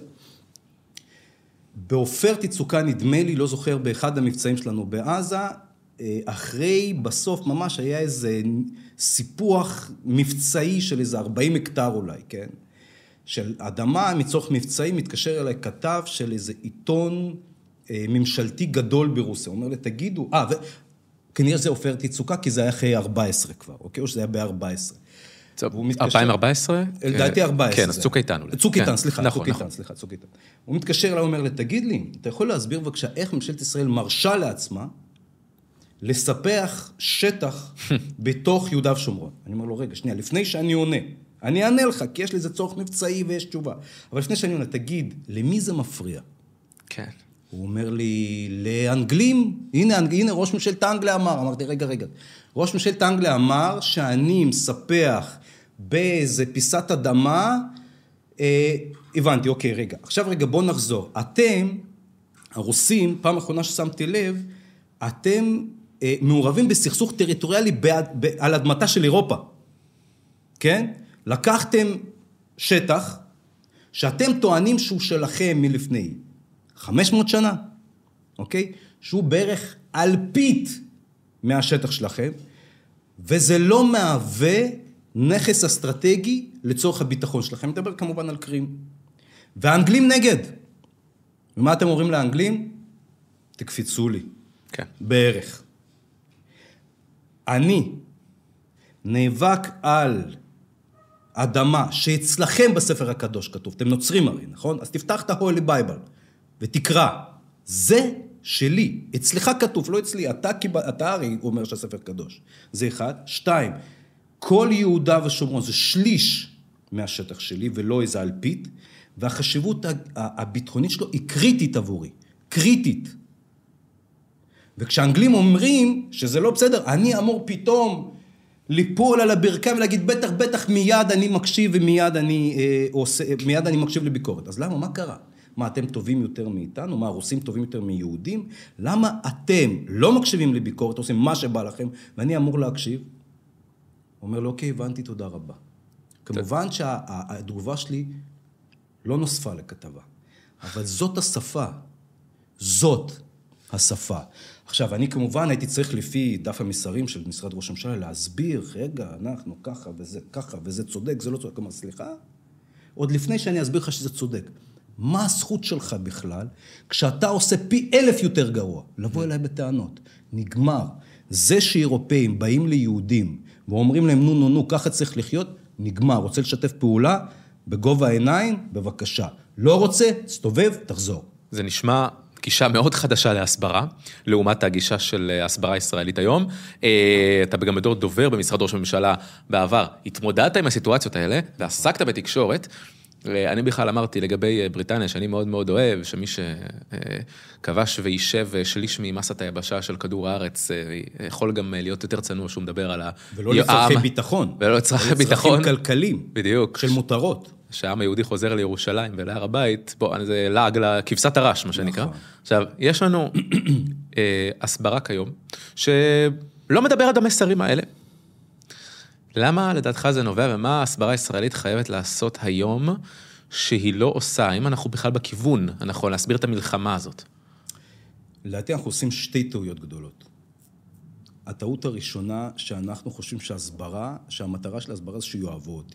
Speaker 1: בעופרת יצוקה, נדמה לי, לא זוכר, באחד המבצעים שלנו בעזה, אחרי, בסוף ממש היה איזה סיפוח מבצעי של איזה 40 הקטר אולי, כן? של אדמה, מצורך מבצעי, מתקשר אליי כתב של איזה עיתון ממשלתי גדול ברוסיה. הוא אומר לי, תגידו, כנראה זה עופרת יצוקה, כי זה היה אחרי 14 כבר, אוקיי? או שזה היה ב-14.
Speaker 2: 2014?
Speaker 1: לדעתי 14.
Speaker 2: כן, אז צוק איתן.
Speaker 1: צוק איתן, סליחה, צוק איתן. הוא מתקשר אליי, הוא אומר לי, תגיד לי, אתה יכול להסביר בבקשה איך ממשלת ישראל מרשה לעצמה לספח שטח בתוך יהודה ושומרון? אני אומר לו, רגע, שנייה, לפני שאני עונה, אני אענה לך, כי יש לזה צורך מבצעי ויש תשובה. אבל לפני שאני עונה, תגיד, למי זה מפריע?
Speaker 2: כן.
Speaker 1: הוא אומר לי, לאנגלים, הנה ראש ממשלת אנגליה אמר, אמרתי, רגע, ראש ממשלת אנגליה אמר שאני מספח באיזה פיסת אדמה, הבנתי, אוקיי, רגע, עכשיו רגע, בוא נחזור. אתם, הרוסים, פעם אחרונה ששמתי לב, אתם מעורבים בסכסוך טריטוריאלי על אדמתה של אירופה, כן? לקחתם שטח שאתם טוענים שהוא שלכם מלפני 500 שנה, אוקיי? שהוא בערך אלפית מהשטח שלכם, וזה לא מהווה נכס אסטרטגי לצורך הביטחון שלכם. אני מדבר כמובן על קרים. והאנגלים נגד. ומה אתם אומרים לאנגלים? תקפיצו לי.
Speaker 2: כן.
Speaker 1: בערך. אני נאבק על אדמה שאצלכם בספר הקדוש כתוב, אתם נוצרים הרי, נכון? אז תפתח את ה-Holy Bible ותקרא. זה שלי, אצלך כתוב, לא אצלי, אתה הרי אומר שהספר קדוש. זה אחד. 2, כל יהודה ושומרון זה שליש מהשטח שלי ולא איזה אלפית, והחשיבות הביטחונית שלו היא קריטית עבורי. קריטית. וכשאנגלים אומרים שזה לא בסדר, אני אמור פתאום ליפול על הברכיים ולהגיד, בטח, מיד אני מקשיב ומיד אני מקשיב לביקורת. אז למה? מה קרה? מה, אתם טובים יותר מאיתנו? מה, הרוסים טובים יותר מיהודים? למה אתם לא מקשיבים לביקורת, עושים מה שבא לכם, ואני אמור להקשיב? הוא אומר לו, אוקיי, הבנתי, תודה רבה. כמובן שהתגובה שלי לא נוספה לכתבה, אבל זאת השפה. זאת השפה. עכשיו, אני כמובן הייתי צריך לפי דף המסרים של משרד ראש הממשלה להסביר, רגע, אנחנו ככה וזה צודק, זה לא צודק. כלומר, סליחה? עוד לפני שאני אסביר לך שזה צודק. מה הזכות שלך בכלל, כשאתה עושה פי 1000 יותר גרוע, לבוא אליי בטענות. נגמר. זה שאירופאים באים ליהודים ואומרים להם, נו, ככה צריך לחיות, נגמר. רוצה לשתף פעולה? בגובה העיניים, בבקשה. לא רוצה, סתובב, תחזור.
Speaker 2: זה נשמע גישה מאוד חדשה להסברה, לעומת הגישה של ההסברה הישראלית היום. אתה גם בתור דובר במשרד ראש הממשלה בעבר, התמודדת עם הסיטואציות האלה, ועסקת בתקשורת. אני בכלל אמרתי לגבי בריטניה, שאני מאוד מאוד אוהב, שמי שכבש וישב שליש ממסת היבשה של כדור הארץ, יכול גם להיות יותר צנוע שהוא מדבר על
Speaker 1: ולא לצרכי ביטחון.
Speaker 2: ולא לצרכי ביטחון.
Speaker 1: לצרכים כלכליים.
Speaker 2: בדיוק.
Speaker 1: של מותרות.
Speaker 2: שהעם היהודי חוזר לירושלים ולהר הבית, בוא, זה לעג לכבשת הרש, מה שנקרא. עכשיו, יש לנו הסברה כיום, שלא מדברת המסרים האלה. למה לדעתך זה נובע, ומה ההסברה הישראלית חייבת לעשות היום, שהיא לא עושה? האם אנחנו בכלל בכיוון, אנחנו להסביר את המלחמה הזאת?
Speaker 1: לדעתי אנחנו עושים 2 טעויות גדולות. הטעות הראשונה, שאנחנו חושבים שהמטרה של ההסברה זה שיואהבו אותי.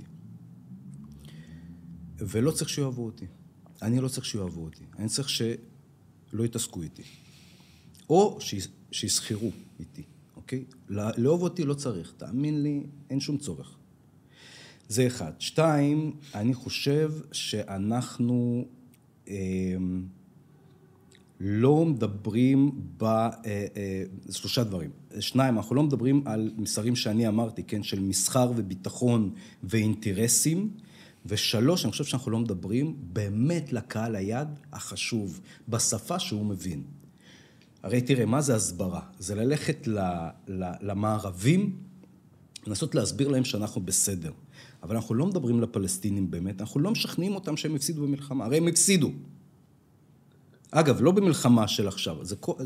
Speaker 1: ולא צריך שיואהבו אותי. אני לא צריך שיואהבו אותי. אני צריך שלא יתעסקו איתי. או שיסחרו איתי. אוקיי? לאהוב אותי לא צריך. תאמין לי, אין שום צורך. זה 1. 2, אני חושב שאנחנו לא מדברים 3 דברים. 2, אנחנו לא מדברים על מסרים שאני אמרתי, כן? של מסחר וביטחון ואינטרסים. ו3, אני חושב שאנחנו לא מדברים באמת לקהל היד החשוב, בשפה שהוא מבין. הרי תראה, מה זה הסברה? זה ללכת למערבים, לנסות להסביר להם שאנחנו בסדר. אבל אנחנו לא מדברים לפלסטינים באמת, אנחנו לא משכנעים אותם שהם הפסידו במלחמה, הרי הם הפסידו. אגב, לא במלחמה של עכשיו,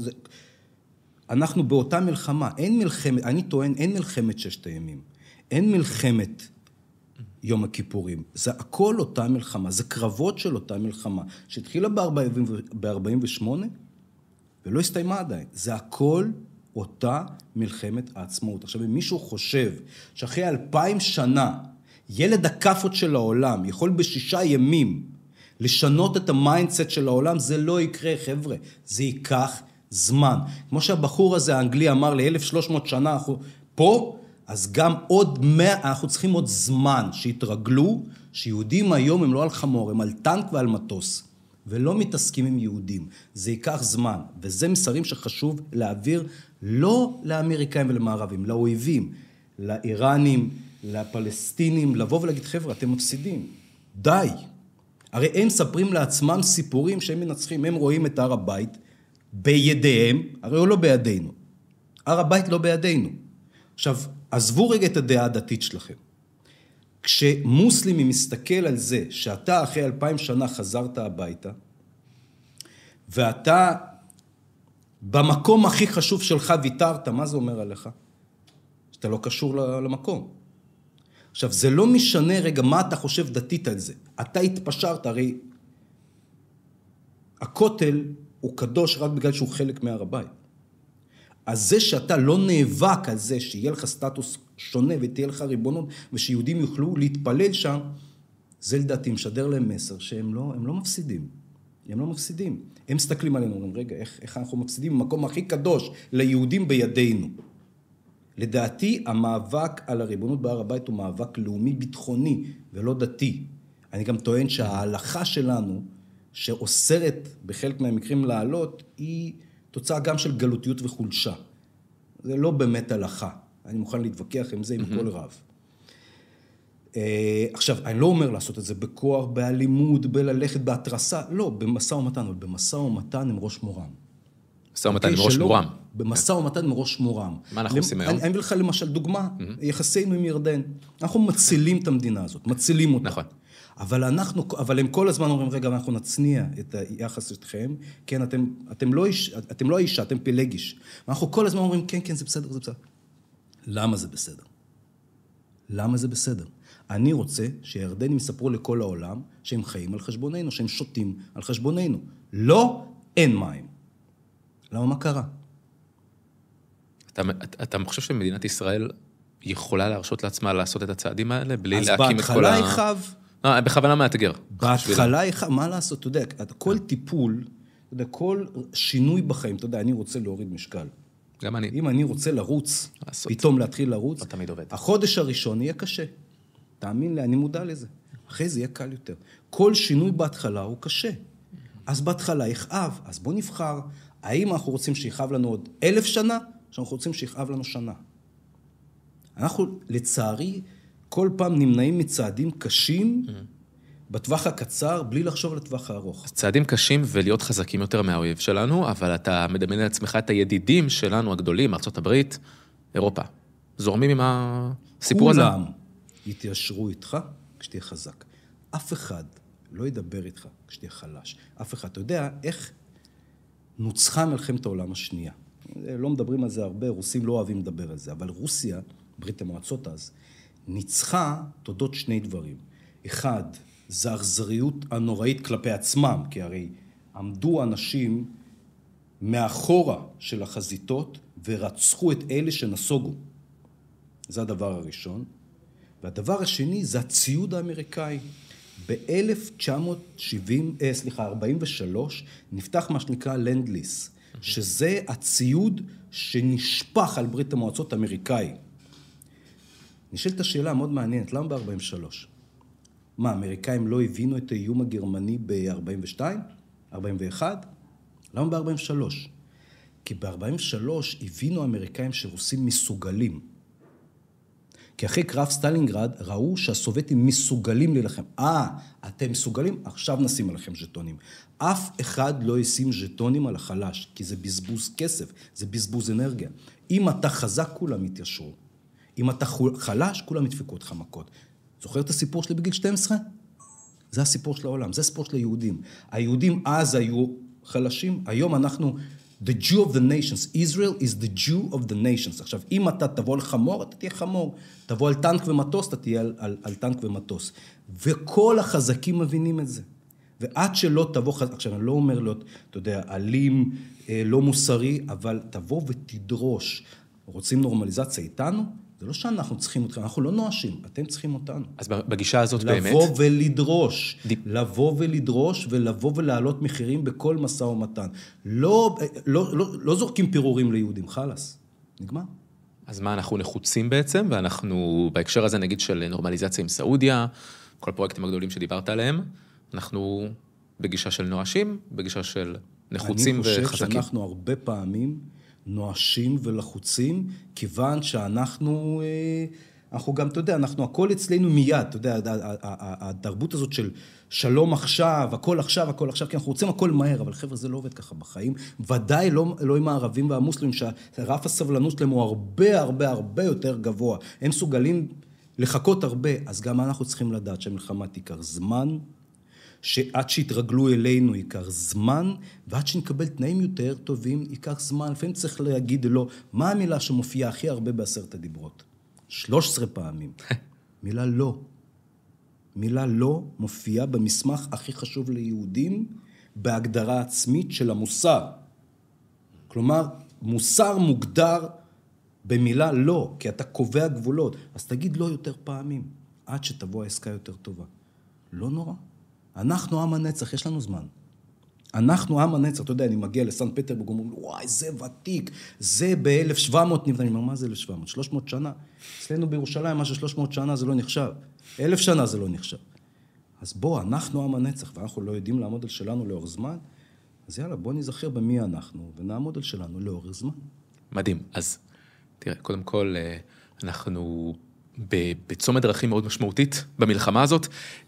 Speaker 1: אנחנו באותה מלחמה, אני טוען, אין מלחמת 6 הימים, אין מלחמת יום הכיפורים, זה הכל אותה מלחמה, זה קרבות של אותה מלחמה, שהתחילה ב-48, ולא הסתיימה עדיין. זה הכל אותה מלחמת העצמאות. עכשיו, אם מישהו חושב שאחרי 2000 שנה, ילד הכפות של העולם יכול ב6 ימים לשנות את המיינדסט של העולם, זה לא יקרה, חבר'ה. זה ייקח זמן. כמו שהבחור הזה האנגלי אמר ל-1300 שנה, פה, אז גם עוד 100, אנחנו צריכים עוד זמן שיתרגלו, שיהודים היום הם לא על חמור, הם על טנק ועל מטוס. ולא מתעסקים עם יהודים. זה ייקח זמן, וזה מסרים שחשוב להעביר לא לאמריקאים ולמערבים, לאויבים, לאיראנים, לפלסטינים, לבוא ולהגיד, חבר'ה, אתם מפסידים. די. הרי הם מספרים לעצמם סיפורים שהם מנצחים, הם רואים את הר הבית בידיהם, הרי הוא לא בידינו. הר הבית לא בידינו. עכשיו, עזבו רגע את הדעה הדתית שלכם. כשמוסלמי מסתכל על זה שאתה אחרי 2000 שנה חזרת הביתה, ואתה במקום הכי חשוב שלך ויתרת, מה זה אומר עליך? שאתה לא קשור למקום. עכשיו, זה לא משנה רגע מה אתה חושב דתית על זה. אתה התפשרת, הרי הכותל הוא קדוש רק בגלל שהוא חלק מהר הבית. אז זה שאתה לא נאבק על זה, שיהיה לך סטטוס שונה ותהיה לך ריבונות, ושיהודים יוכלו להתפלל שם, זה לדעתי משדר להם מסר שהם לא מפסידים. הם לא מפסידים. הם מסתכלים עלינו, אומרים, רגע, איך אנחנו מפסידים במקום הכי קדוש ליהודים בידינו? לדעתי, המאבק על הריבונות בהר הבית הוא מאבק לאומי ביטחוני ולא דתי. אני גם טוען שההלכה שלנו, שאוסרת בחלק מהמקרים לעלות, היא תוצאה גם של גלותיות וחולשה. זה לא באמת הלכה. אני מוכן להתווכח עם זה עם כל רב. עכשיו, אני לא אומר לעשות את זה בכוח, באלימות, בללכת, בהתרסה. לא, במשא ומתן, אבל במשא ומתן עם ראש מורם.
Speaker 2: משא ומתן עם ראש מורם.
Speaker 1: במשא ומתן עם ראש מורם.
Speaker 2: מה אנחנו עושים היום?
Speaker 1: אני אביא לך למשל דוגמה, יחסינו עם ירדן. אנחנו מצילים את המדינה הזאת, מצילים אותה.
Speaker 2: נכון.
Speaker 1: אבל הם כל הזמן אומרים, רגע, אנחנו נצניע את היחס שלכם, כן, אתם לא האישה, אתם פלגיש. אנחנו כל הזמן אומרים, כן, כן, זה בסדר, זה בסדר. למה זה בסדר? למה זה בסדר? אני רוצה שירדנים יספרו לכל העולם שהם חיים על חשבוננו, שהם שותים על חשבוננו. לא, אין מים. למה, מה קרה?
Speaker 2: אתה חושב שמדינת ישראל יכולה להרשות לעצמה לעשות את הצעדים האלה, בלי להקים את כל
Speaker 1: אז בהתחלה יחב.
Speaker 2: בכוונה מאתגר.
Speaker 1: בהתחלה יחב, מה לעשות? אתה יודע, כל טיפול, אתה יודע, כל שינוי בחיים, אתה יודע, אני רוצה להוריד משקל.
Speaker 2: גם אני.
Speaker 1: אם אני רוצה לרוץ, פתאום להתחיל לרוץ,
Speaker 2: לא תמיד עובד.
Speaker 1: החודש הראשון יהיה קשה. תאמין לי, אני מודע לזה. אחרי זה יהיה קל יותר. כל שינוי בהתחלה הוא קשה. אז בהתחלה יכאב, אז בוא נבחר. האם אנחנו רוצים שיכאב לנו עוד 1,000 שנה, או שאנחנו רוצים שיכאב לנו שנה? אנחנו, לצערי, כל פעם נמנעים מצעדים קשים, בטווח הקצר, בלי לחשוב על הטווח הארוך.
Speaker 2: אז צעדים קשים ולהיות חזקים יותר מהאויב שלנו, אבל אתה מדמיין לעצמך את הידידים שלנו הגדולים, ארצות הברית, אירופה. זורמים עם הסיפור הזה?
Speaker 1: כולם יתיישרו איתך כשתהיה חזק. אף אחד לא ידבר איתך כשתהיה חלש. אף אחד. אתה יודע איך נוצחה מלחמת העולם השנייה. לא מדברים על זה הרבה, רוסים לא אוהבים לדבר על זה, אבל רוסיה, ברית המועצות אז, ניצחה תודות שני דברים. אחד, זה האכזריות הנוראית כלפי עצמם, כי הרי עמדו אנשים מאחורה של החזיתות ורצחו את אלה שנסוגו. זה הדבר הראשון. והדבר השני זה הציוד האמריקאי. ב-1943 נפתח מה שנקרא לנד-ליס, שזה הציוד שנשפח על ברית המועצות האמריקאי. נשאלת השאלה מאוד מעניינת, למה ב-43? מה, האמריקאים לא הבינו את האיום הגרמני ב-42? 41? למה ב-43? כי ב-43 הבינו האמריקאים שרוסים מסוגלים. כי אחרי קרב סטלינגרד ראו שהסובייטים מסוגלים להילחם. אתם מסוגלים? עכשיו נשים עליכם ז'טונים. אף אחד לא ישים ז'טונים על החלש, כי זה בזבוז כסף, זה בזבוז אנרגיה. אם אתה חזק, כולם יתיישרו. אם אתה חלש, כולם ידפקו אותך מכות. זוכר את הסיפור שלי בגיל 12? זה הסיפור של העולם, זה הסיפור של היהודים. היהודים אז היו חלשים, היום אנחנו, the Jew of the nations, Israel is the Jew of the nations. עכשיו, אם אתה תבוא לחמור, אתה תהיה חמור. תבוא על טנק ומטוס, אתה תהיה על טנק ומטוס. וכל החזקים מבינים את זה. ועד שלא תבוא חזק, עכשיו, אני לא אומר להיות, אתה יודע, אלים, לא מוסרי, אבל תבוא ותדרוש. רוצים נורמליזציה איתנו? זה לא שאנחנו צריכים אתכם, אנחנו לא נואשים, אתם צריכים אותנו.
Speaker 2: אז בגישה הזאת באמת...
Speaker 1: לבוא ולדרוש ולבוא ולהעלות מחירים בכל משא ומתן. לא זורקים פירורים ליהודים, חלס. נגמר.
Speaker 2: אז מה, אנחנו נחוצים בעצם, ואנחנו בהקשר הזה נגיד של נורמליזציה עם סעודיה, כל הפרויקטים הגדולים שדיברת עליהם, אנחנו בגישה של נואשים, בגישה של נחוצים וחזקים.
Speaker 1: אני חושב שאנחנו הרבה פעמים נואשים ולחוצים, כיוון שאנחנו, גם, אתה יודע, אנחנו הכל אצלנו מיד, אתה יודע, התרבות הזאת של שלום עכשיו, הכל עכשיו, כי אנחנו רוצים הכל מהר, אבל חבר'ה, זה לא עובד ככה בחיים, ודאי לא עם הערבים והמוסלמים, שרף הסבלנות שלהם הוא הרבה יותר גבוה, הם מסוגלים לחכות הרבה, אז גם אנחנו צריכים לדעת שהמלחמה תיקח זמן, שעד שיתרגלו אלינו ייקח זמן, ועד שנקבל תנאים יותר טובים ייקח זמן. לפעמים צריך להגיד לו, מה המילה שמופיעה הכי הרבה ב10 הדיברות? 13 פעמים. מילה לא. מילה לא מופיעה במסמך הכי חשוב ליהודים, בהגדרה עצמית של המוסר. כלומר, מוסר מוגדר במילה לא, כי אתה קובע גבולות. אז תגיד לא יותר פעמים, עד שתבוא העסקה יותר טובה. לא נורא. אנחנו עם הנצח, יש לנו זמן. אנחנו עם הנצח, אתה יודע, אני מגיע לסן פטרבורג, אומרים, וואי, זה ותיק, זה ב-1700 נבנה. אני אומר, מה זה 1700? 300 שנה. אצלנו בירושלים, מה ש-300 שנה זה לא נחשב. 1000 שנה זה לא נחשב. אז בוא, אנחנו עם הנצח, ואנחנו לא יודעים לעמוד על שלנו לאורך זמן, אז יאללה, בוא נזכר במי אנחנו, ונעמוד על שלנו לאורך זמן.
Speaker 2: מדהים. אז תראה, קודם כל, אנחנו בצומת דרכים מאוד משמעותית במלחמה הזאת,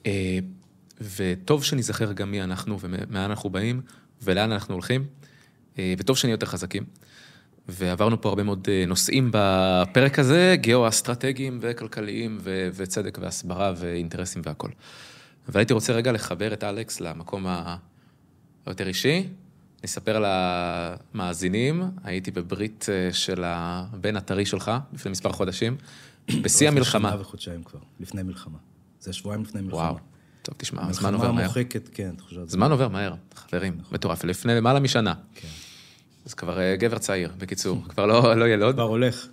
Speaker 2: וטוב שנזכר גם מי אנחנו ומאן אנחנו באים, ולאן אנחנו הולכים, וטוב שנהיה יותר חזקים. ועברנו פה הרבה מאוד נושאים בפרק הזה, גיאו-אסטרטגיים וכלכליים, וצדק והסברה ואינטרסים והכל. והייתי רוצה רגע לחבר את אלכס למקום היותר אישי. נספר למאזינים, הייתי בברית של הבן הטרי שלך, לפני מספר חודשים, בשיא המלחמה.
Speaker 1: שנה וחודשיים כבר, לפני מלחמה. זה שבועיים לפני מלחמה.
Speaker 2: וואו, טוב, תשמע, הזמן עובר מהר.
Speaker 1: מלחמה מוחקת, כן, תחושת.
Speaker 2: זמן עובר מהר, חברים, מטורף, לפני למעלה משנה.
Speaker 1: כן.
Speaker 2: אז כבר גבר צעיר, בקיצור, כבר לא ילוד.
Speaker 1: כבר הולך.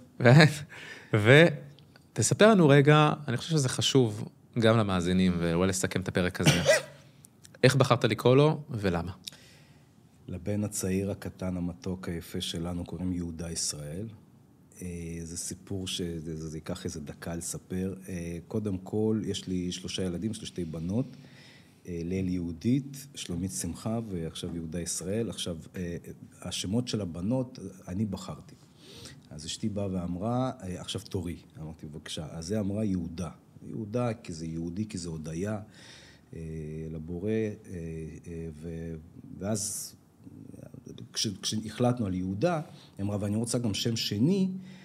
Speaker 2: ותספר לנו רגע, אני חושב שזה חשוב גם למאזינים, ואולי לסכם את הפרק הזה. איך בחרת לקרוא לו ולמה?
Speaker 1: לבן הצעיר הקטן המתוק היפה שלנו קוראים יהודה ישראל. זה סיפור שזה ייקח איזה דקה לספר. קודם כל, יש לי 3 ילדים, 3 בנות. ליל יהודית, שלומית שמחה ועכשיו יהודה ישראל. עכשיו, השמות של הבנות, אני בחרתי. אז אשתי באה ואמרה, עכשיו תורי. אמרתי, בבקשה. אז זה אמרה יהודה. יהודה כי זה יהודי, כי זה הודיה לבורא. ואז כשהחלטנו על יהודה, היא אמרה, ואני רוצה גם שם שני,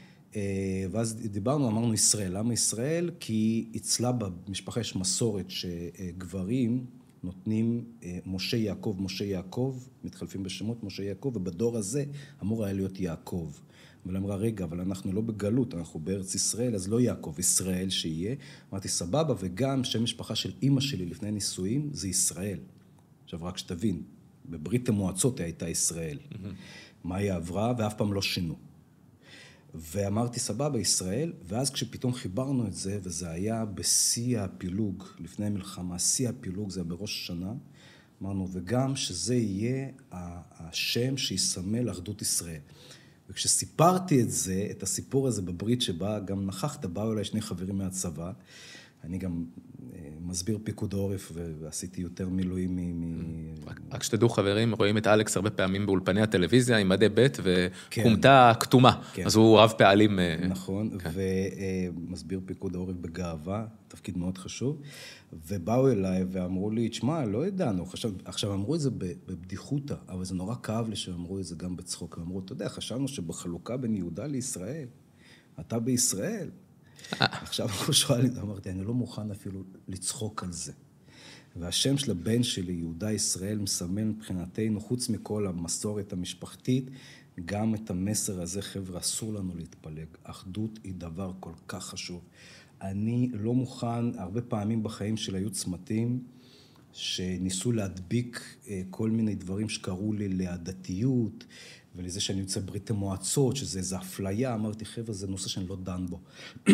Speaker 1: ואז דיברנו, אמרנו ישראל. למה ישראל? כי אצלה במשפחה יש מסורת שגברים נותנים משה יעקב, מתחלפים בשמות משה יעקב, ובדור הזה אמור היה להיות יעקב. אבל אמרה, רגע, אבל אנחנו לא בגלות, אנחנו בארץ ישראל, אז לא יעקב, ישראל שיהיה. אמרתי, סבבה, וגם שם משפחה של אמא שלי לפני נישואים, זה ישראל. עכשיו, רק שתבין, בברית המועצות הייתה ישראל. מה היא עברה, ואף פעם לא שינו. ואמרתי, סבבה, ישראל, ואז כשפתאום חיברנו את זה, וזה היה בשיא הפילוג, לפני המלחמה, שיא הפילוג, זה היה בראש השנה, אמרנו, וגם שזה יהיה השם שיסמל אחדות ישראל. וכשסיפרתי את זה, את הסיפור הזה בברית שבה גם נכחת, באו אליי 2 חברים מהצבא, אני גם מסביר פיקוד העורף, ועשיתי יותר מילואים
Speaker 2: רק שתדעו חברים, רואים את אלכס הרבה פעמים באולפני הטלוויזיה, עם מדי בית וקומתה כתומה, אז הוא רב פעלים.
Speaker 1: נכון, ומסביר פיקוד העורף בגאווה, תפקיד מאוד חשוב, ובאו אליי ואמרו לי, תשמע, לא ידענו, עכשיו אמרו את זה בבדיחותא, אבל זה נורא כאב לי שאמרו את זה גם בצחוק, ואמרו, אתה יודע, חשבנו שבחלוקה בין יהודה לישראל, אתה בישראל, עכשיו אנחנו שואלים, אמרתי, אני לא מוכן אפילו לצחוק על זה. והשם של הבן שלי, יהודה ישראל, מסמל מבחינתנו, חוץ מכל המסורת המשפחתית, גם את המסר הזה, חבר'ה, אסור לנו להתפלג. אחדות היא דבר כל כך חשוב. אני לא מוכן, הרבה פעמים בחיים שלי היו צמתים, שניסו להדביק כל מיני דברים שקראו לי לעדתיות, ולזה שאני יוצא ברית המועצות, שזה איזו אפליה, אמרתי, חבר'ה, זה נושא שאני לא דן בו.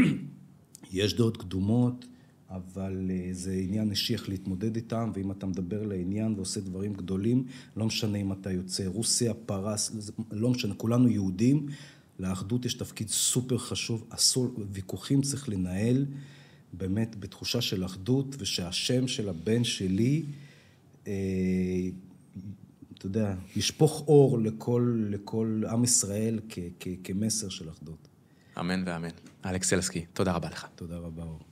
Speaker 1: יש דעות קדומות, אבל זה עניין אישי איך להתמודד איתם, ואם אתה מדבר לעניין ועושה דברים גדולים, לא משנה אם אתה יוצא רוסיה, פרס, לא משנה, כולנו יהודים, לאחדות יש תפקיד סופר חשוב, אסור, ויכוחים צריך לנהל, באמת בתחושה של אחדות, ושהשם של הבן שלי, אתה יודע, ישפוך אור לכל עם ישראל כמסר של אחדות.
Speaker 2: אמן ואמן. אלכס סלסקי, תודה רבה לך.
Speaker 1: תודה רבה, אור.